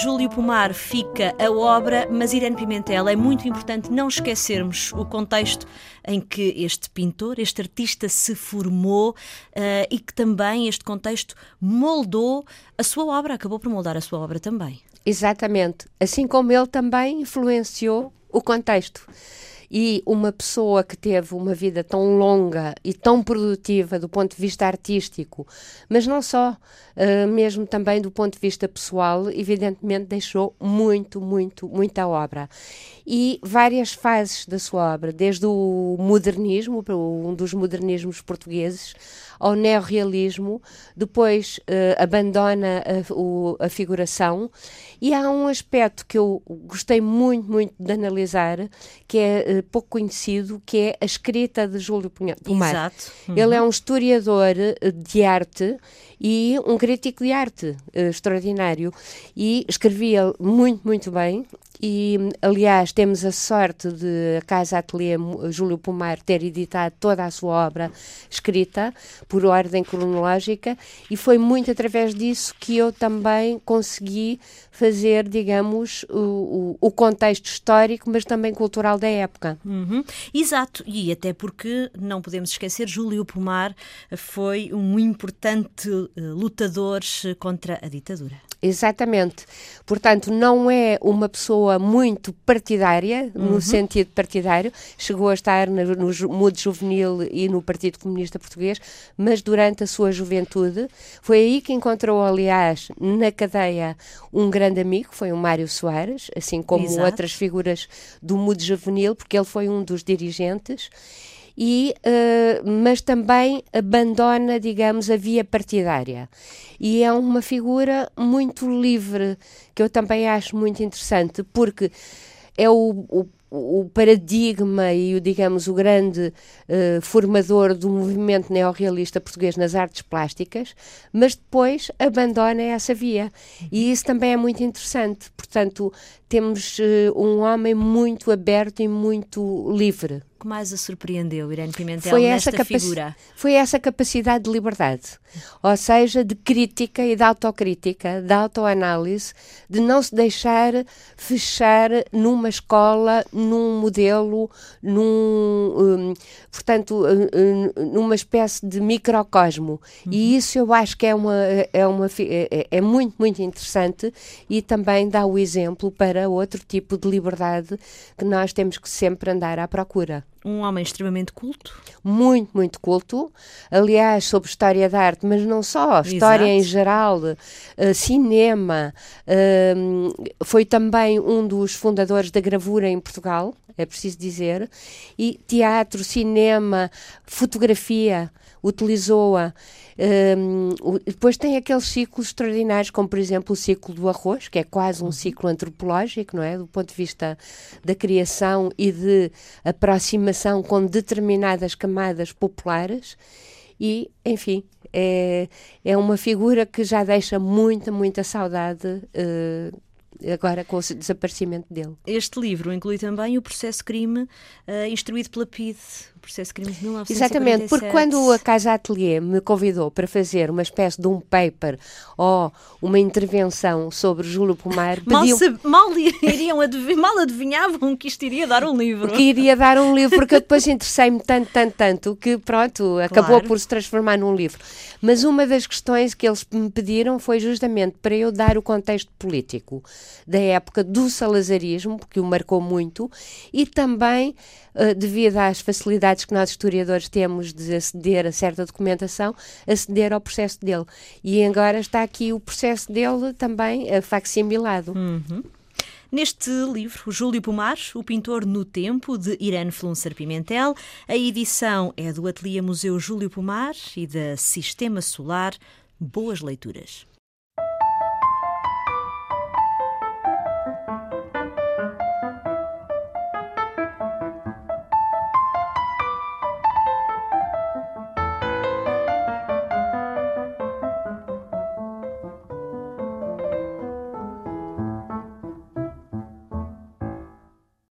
Júlio Pomar fica a obra, mas Irene Pimentel, é muito importante não esquecermos o contexto em que este pintor, este artista se formou e que também este contexto moldou a sua obra, acabou por moldar a sua obra também. Exatamente, assim como ele também influenciou o contexto. E uma pessoa que teve uma vida tão longa e tão produtiva do ponto de vista artístico, mas não só, mesmo também do ponto de vista pessoal, evidentemente deixou muita obra. E várias fases da sua obra, desde o modernismo, um dos modernismos portugueses, ao neorrealismo, depois abandona a figuração, e há um aspecto que eu gostei muito de analisar, que é pouco conhecido, que é a escrita de Júlio Pomar. Exato. Ele é um historiador de arte e um crítico de arte extraordinário, e escrevia muito bem. E, aliás, temos a sorte de a Casa Atelier Júlio Pomar ter editado toda a sua obra escrita por ordem cronológica, e foi muito através disso que eu também consegui fazer, digamos, o contexto histórico, mas também cultural da época. Exato, e até porque, não podemos esquecer, Júlio Pomar foi um importante lutador contra a ditadura. Exatamente. Portanto, não é uma pessoa muito partidária, no sentido partidário. Chegou a estar no Mudo Juvenil e no Partido Comunista Português, mas durante a sua juventude foi aí que encontrou, aliás, na cadeia, um grande amigo, foi o Mário Soares, assim como Exato. outras figuras do Mudo Juvenil, porque ele foi um dos dirigentes. Mas também abandona, digamos, a via partidária. E é uma figura muito livre, que eu também acho muito interessante, porque é o paradigma e, digamos, o grande formador do movimento neorrealista português nas artes plásticas, mas depois abandona essa via. E isso também é muito interessante. Portanto, temos um homem muito aberto e muito livre. O que mais a surpreendeu, Irene Pimentel, nesta figura? Foi essa capacidade de liberdade, ou seja, de crítica e de autocrítica, de autoanálise, de não se deixar fechar numa escola, num modelo, portanto, numa espécie de microcosmo. E isso eu acho que é muito interessante, e também dá o exemplo para outro tipo de liberdade que nós temos que sempre andar à procura. Um homem extremamente culto. Muito culto. Aliás, sobre história da arte, mas não só, história em geral, cinema. Foi também um dos fundadores da gravura em Portugal, é preciso dizer. E teatro, cinema, fotografia, utilizou-a. Depois tem aqueles ciclos extraordinários, como por exemplo o ciclo do arroz, que é quase um ciclo antropológico, não é? Do ponto de vista da criação e de aproximação com determinadas camadas populares. E, enfim, é uma figura que já deixa muita saudade agora com o desaparecimento dele. Este livro inclui também o processo-crime instruído pela PIDE, o processo-crime de 1947. Exatamente, porque quando a Casa Atelier me convidou para fazer uma espécie de um paper ou uma intervenção sobre Júlio Pomar, mal adivinhavam que isto iria dar um livro. Que iria dar um livro, porque eu depois interessei-me tanto, que pronto, acabou por se transformar num livro. Mas uma das questões que eles me pediram foi justamente para eu dar o contexto político da época do salazarismo, porque o marcou muito, e também, devido às facilidades que nós historiadores temos de aceder a certa documentação, aceder ao processo dele. E agora está aqui o processo dele também facsimilado. Neste livro, o Júlio Pomar, o pintor no tempo, de Irene Flunser Pimentel, a edição é do Ateliê Museu Júlio Pomar e da Sistema Solar. Boas leituras.